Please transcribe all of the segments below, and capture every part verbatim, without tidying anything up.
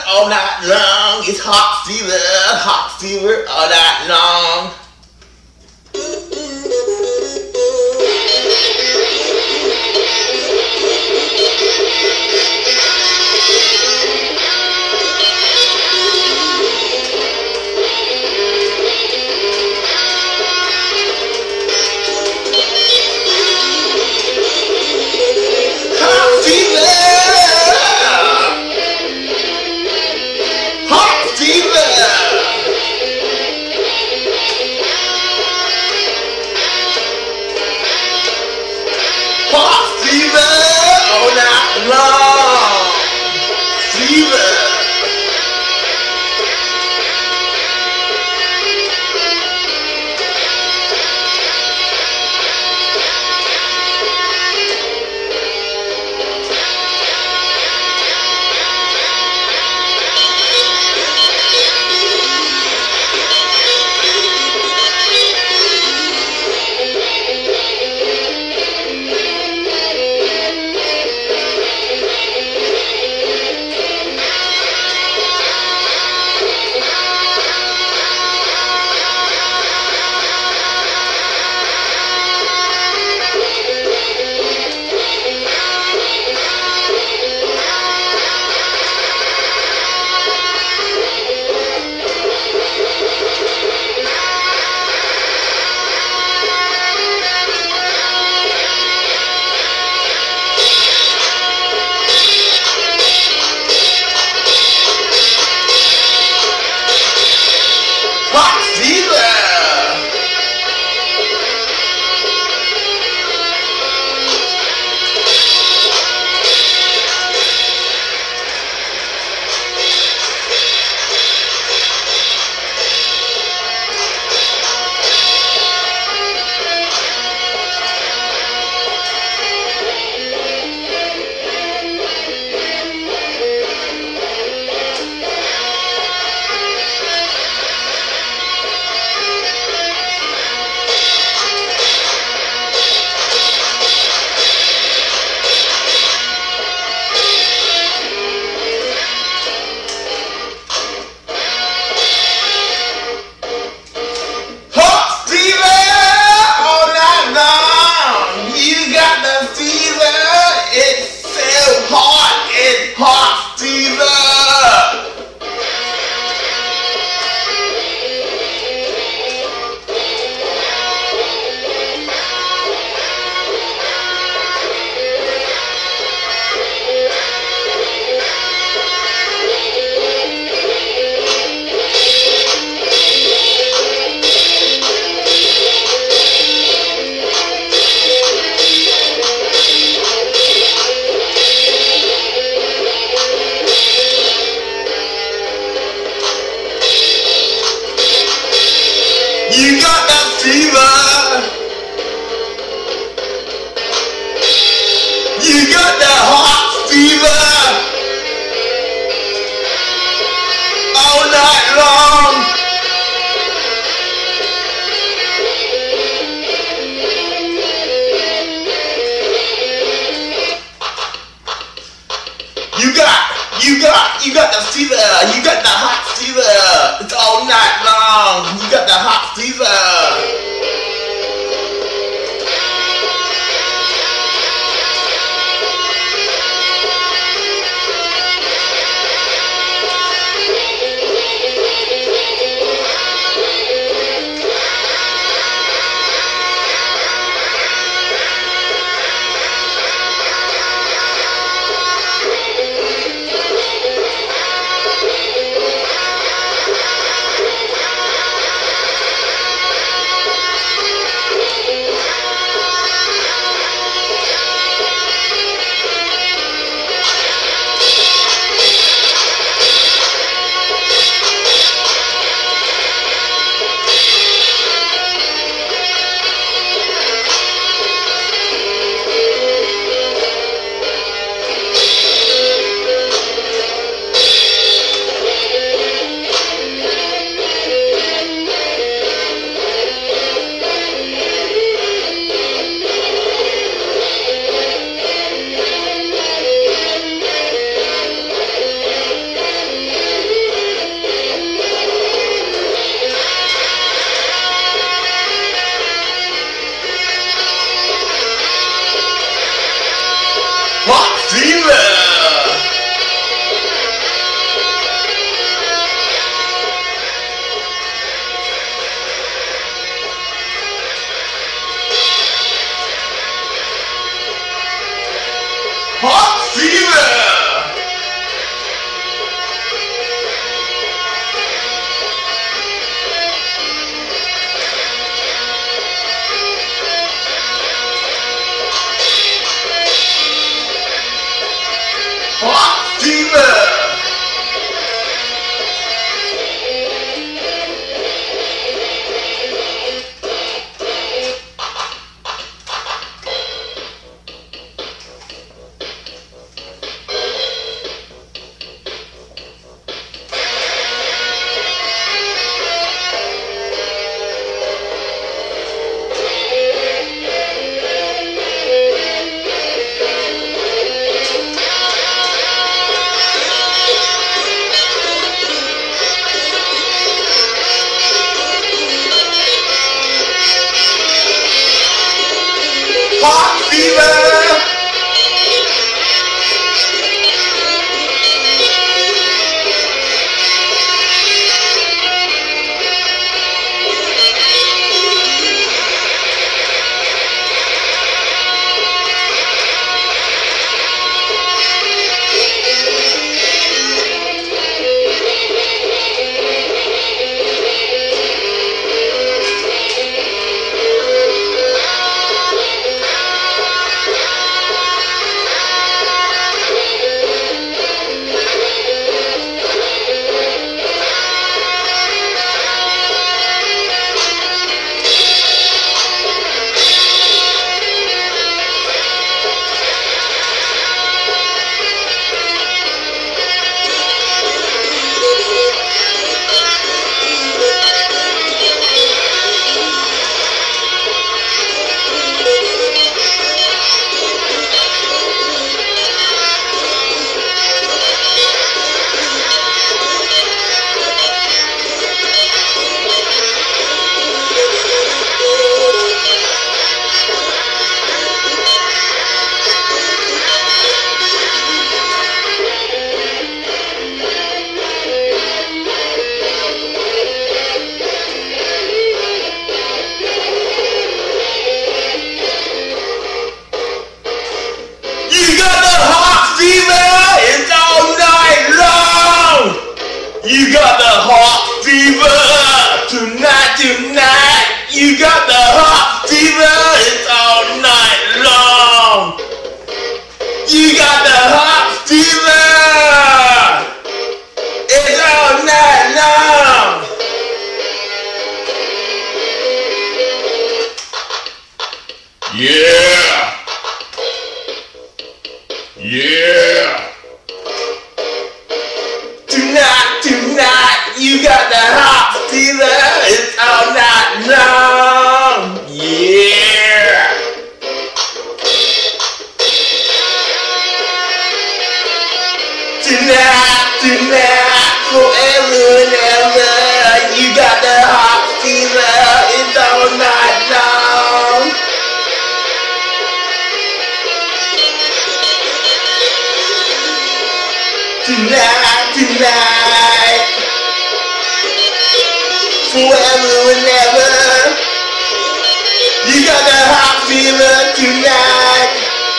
all night long. It's hot fever, hot fever all night long. hot fever. You got the hot fever, it's all night long. You got the hot fever, tonight, tonight. You got the hot fever, it's all night long. You got the hot fever, it's all night long. Yeah. Yeah! Tonight, tonight, you got the hot fever, it's all night long! Yeah! Tonight, tonight, forever and ever, you got the hot fever, it's all night long! Tonight, tonight, forever and ever, you got the hot fever tonight.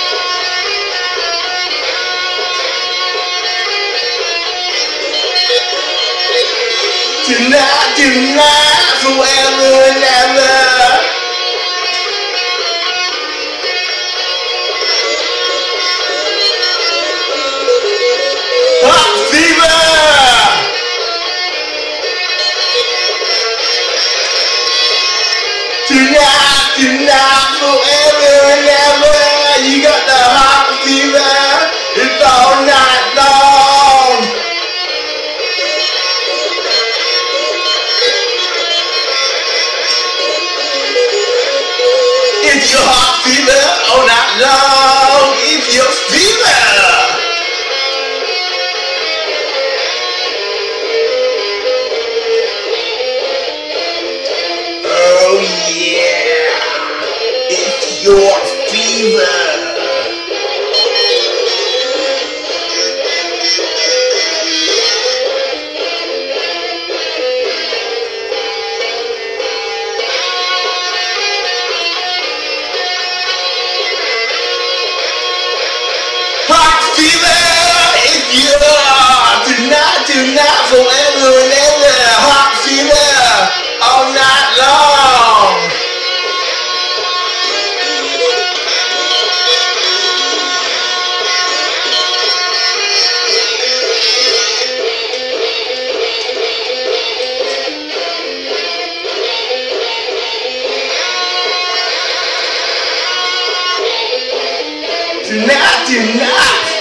Tonight, tonight, forever and ever. Hot fever! Tonight, tonight, forever and ever, you got the hot fever, it's all night long. It's your hot fever all night long, it's your fever. Oh yeah, it's your fever. Hot fever, it's your tonight, tonight, forever and ever. Hot fever, all night long. Tonight, tonight,